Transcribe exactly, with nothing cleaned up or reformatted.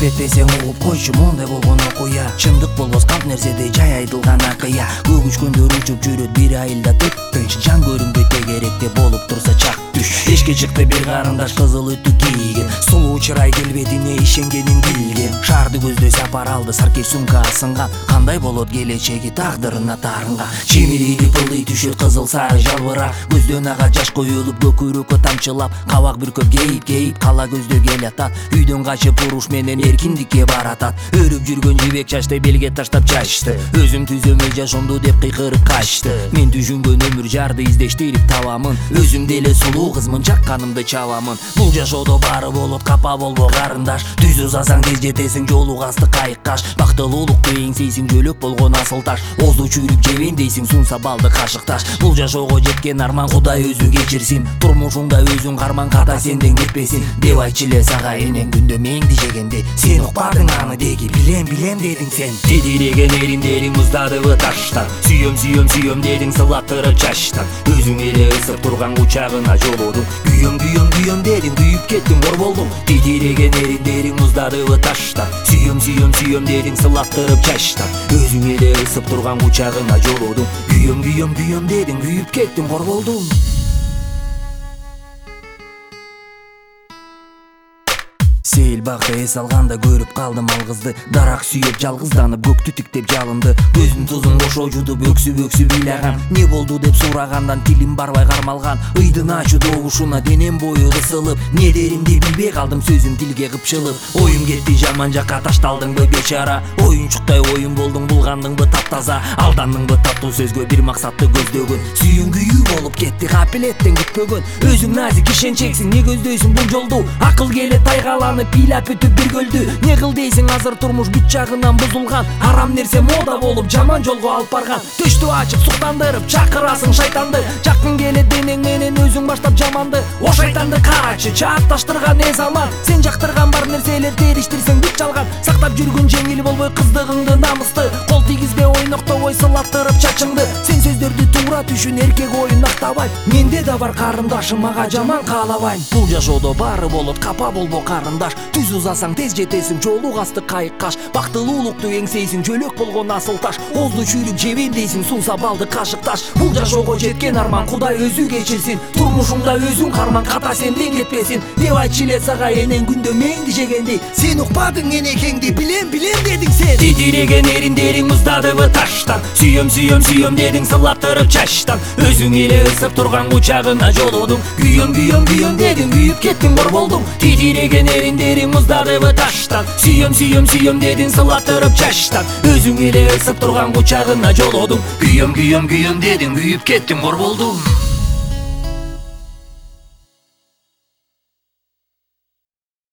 кетпесең угуп койчу мондай болгон окуя. Чындык болбос калп нерседе жай айтылган акыя. Көк учкөндөр учуп жүрөт бир айылда төп тынч, жан көрүнбөй тегеректе болуп турса чак түш. Эшке чыкты бир карындаш кызыл үтүк кийген, сулуу чырай келбетине ишенгенин билген. Шаарды көздөй сапар алды, саркеш сумка асынган, кандай болот келечеги тагдырына таарынган. Чимирийди пылдый түшөт кызыл сары жалбыра, көздөн ага жаш коюлуп көкүрөккө тамчылап. Кабак бүркөп кейип кейип кала көздө келатат, үйдөн качып уруш менен эркиндикке баратат. Өрүп жүргөн жибек чачты белге таштап чачты, өзүм түзөмөй жашоомду деп кыйкырып качты. Мен түшүнгөн өмүр жарды издештирип табамын, өзүм деле сулуу кызмын, жакканымды чабамын. Бул жашоодо баары болот, капа болбо карындаш. Түз узасаң тез жетесиң, жолу касты кайыккаш. Бактылуулукту эңсейсиң, жөлөк болгон асыл таш. Озду чүрүп жебейин дейсиң, сунса балды кашык таш. Бул жашоого жеткен арман, Кудай өзү кечирсин. Турмушуңда өзүң карман, ката сенден кетпесин деп айтчу эле сага энең күндө меңди жегенде. Сен укпадың аны деги, билем билем дедиң сен. Титиреген эриндериң муздадыбы таштан, сүйөм сүйөм сүйөм дедиң сылаттырып чачтан. Өзүң эле ысып турган кучагына жолодуң, күйөм күйөм күйөм дедиң, күйүп кеттиң, кор болдуң. Титиреген эриндериң муздадыбы таштан, сүйөм сүйөм сүйөм дедиң сылаттырып чачтан. Өзүң эле ысып турган кучагына жолодуң, күйөм күйөм күйөм дедиң, күйүп кеттиң, кор болдуң. Сейил бакта эс алганда көрүп калдым ал кызды, дарак сүйөп жалгызданып көктү тиктеп жалынды. Көзүн тузун кошо жудуп өксүп өксүп ыйлаган, не болду деп сурагандан тилим барбай кармалган. Ыйдын ачуу добушуна денем бою кысылып, не деримди билбей калдым, сөзүм тилге кыпчылып. Оюм кетти жаман жакка, ташталдыңбы бечара, оюнчуктай оюн болдуң, булгандыңбы таптаза. Алдандыңбы таттуу сөзгө, бир максатты көздөгөн, сүйүнгүйүү болуп кетти капилеттен күтпөгөн. Өзүң назик ишенчексиң, не көздөйсүң бул жолду, акыл келет тайгаланып пилап бүтүп бир көлдү. Не кыл дейсиң, азыр турмуш бүт жагынан бузулган, арам нерсе мода болуп жаман жолго алып барган. Төштү ачып суктандырып чакырасың шайтанды, жаккың келет денең менен өзүң баштап жаманды. О шайтанды карачы, чаатташтырган эс аман, сен жактырган бар нерселер териштирсең бүт жалган. Сактап жүргүн жеңил болбой кыздыгыңды, намысты кол тийгизбей ойноктобой сылаттырып чачыңды. Сен сөздөрдү туура түшүн, эркек оюн актабай, менде да бар карындашым, мага жаман каалабайм. Бул жашоодо баары болот, капа болбо карындаш. Түз узасаң тез жетесиң, жолу касты кайыккаш. Бактылуулукту эңсейсиң, жөлөк болгон асыл таш. Озду чүрүп жебейм дейсиң, сунса балды кашык таш. Бул жашоого жеткен арман, Кудай өзү кечирсин. Турмушуңда өзүң карман, ката сенден кетпесин деп айтчу эле сага энең күндө меңди жегенди. Сен укпадың энекеңди, билем билем дедиң сен. Титиреген эриндериң муздадыбы таштан, сүйөм сүйөм сүйөм дедиң сылаттырып чачтан. Өзүң эле ысып турган кучагына жолодуң, күйөм күйөм күйөм дедиң, күйүп кеттиң, кор болдуң. Титиреген эриндериң муздадыбы таштан, сүйөм сүйөм сүйөм дедиң сылаттырып чачтан. Өзүң эле ысып турган кучагына жолодуң, күйөм күйөм күйөм дедиң, күйүп кеттиң, кор болдуң.